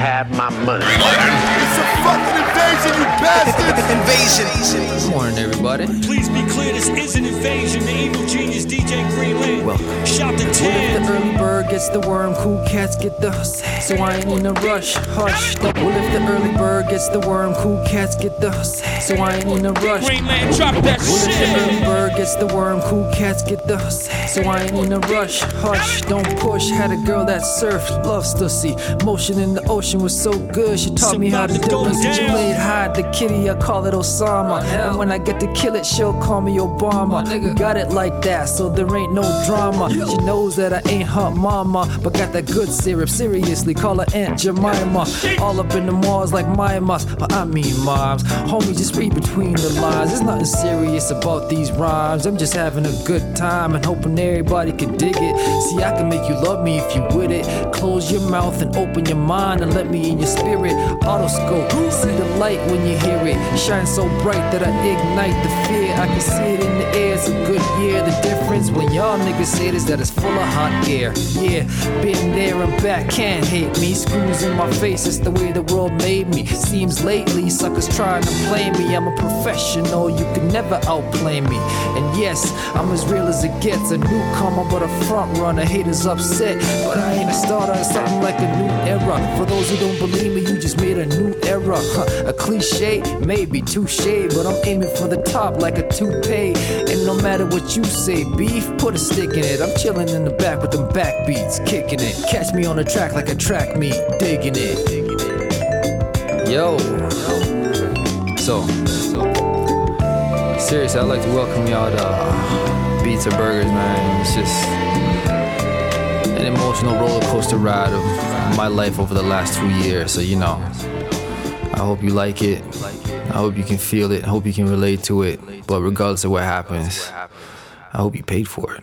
have my money. It's a fucking invasion, you bastards! Invasion. Good morning, everybody. Please be clear, this is an invasion. The evil genius DJ Greenland. Welcome. Shot the What 10. if the early bird gets the worm? Cool cats get the so I ain't in a rush. Hush. What if the early bird gets the worm? Cool cats get the so I ain't in a rush. Greenland, drop that What if the early shit. bird gets the worm? Cool cats get the so I ain't in a rush. Hush, don't push. Had a girl that surfed, loves to see. Motion in the ocean was so good. She taught me how to do it. She played hide the kitty, I call it Osama. And when I get to kill it, she'll call me Obama. We got it like that, so there ain't no drama. She knows that I ain't her mama, but got that good syrup. Seriously, call her Aunt Jemima. All up in the malls like my moms. I mean moms. Homie, just read between the lines. There's nothing serious about these rhymes. I'm just having a good time and hoping everybody can dig it. See, I can make you love me if you with it. Close your mouth and open your mind and let me in your spirit. Autoscope, see the light when you hear it. Shine so bright that I ignite the fear. I can see it in the air, it's a good year. The difference when y'all niggas say this, that it's full of hot air. Yeah, been there and back, can't hate me. Screws in my face, it's the way the world made me. Seems lately, suckers trying to play me. I'm a professional, you can never outplay me. And yes, I'm as real as it gets. A newcomer, but a front runner. Haters upset, but I ain't a starter. It's something like a new era. For those who don't believe me, you just made a new era. A cliche, maybe touche, but I'm aiming for the top like a toupee. And no matter what you say, beef, put a stick in it. I'm chilling in the back with them backbeats, kicking it. Catch me on the track like a track meet, digging it. Yo. So, seriously, I'd like to welcome y'all to Beats or Burgers, man. It's just an emotional roller coaster ride of my life over the last 2 years. So, you know, I hope you like it. I hope you can feel it. I hope you can relate to it. But regardless of what happens, I hope you paid for it.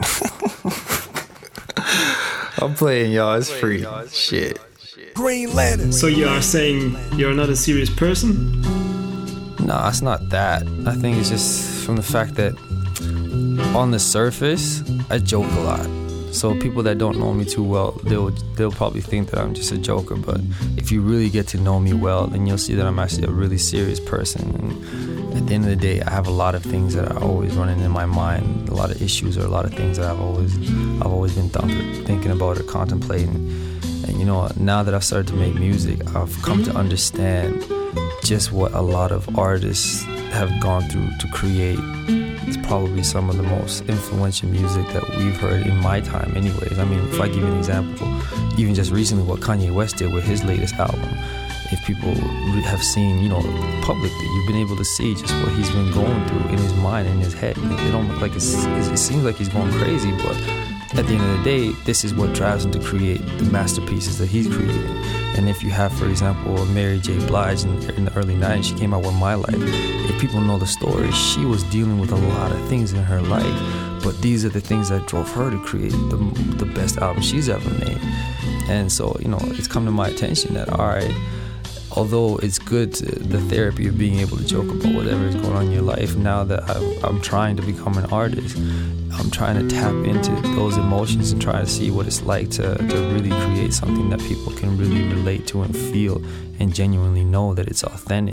I'm playing, y'all. It's free. Shit. Green Lantern. So you are saying you're not a serious person? No, it's not that. I think it's just from the fact that on the surface, I joke a lot. So people that don't know me too well, they'll probably think that I'm just a joker. But if you really get to know me well, then you'll see that I'm actually a really serious person. And at the end of the day, I have a lot of things that are always running in my mind, a lot of issues or a lot of things that I've always been thinking about or contemplating. And you know, now that I've started to make music, I've come to understand just what a lot of artists have gone through to create. It's probably some of the most influential music that we've heard in my time anyways. I mean, if I give you an example, even just recently what Kanye West did with his latest album, if people have seen, you know, publicly, you've been able to see just what he's been going through in his mind, in his head. It don't look like it seems like he's going crazy, but at the end of the day, this is what drives him to create the masterpieces that he's creating. And if you have, for example, Mary J. Blige in the early 90s, she came out with My Life. If people know the story, she was dealing with a lot of things in her life, but these are the things that drove her to create the best album she's ever made. And so, you know, it's come to my attention that, all right, although it's good, the therapy of being able to joke about whatever is going on in your life, now that I'm trying to become an artist, I'm trying to tap into those emotions and try to see what it's like to really create something that people can really relate to and feel and genuinely know that it's authentic.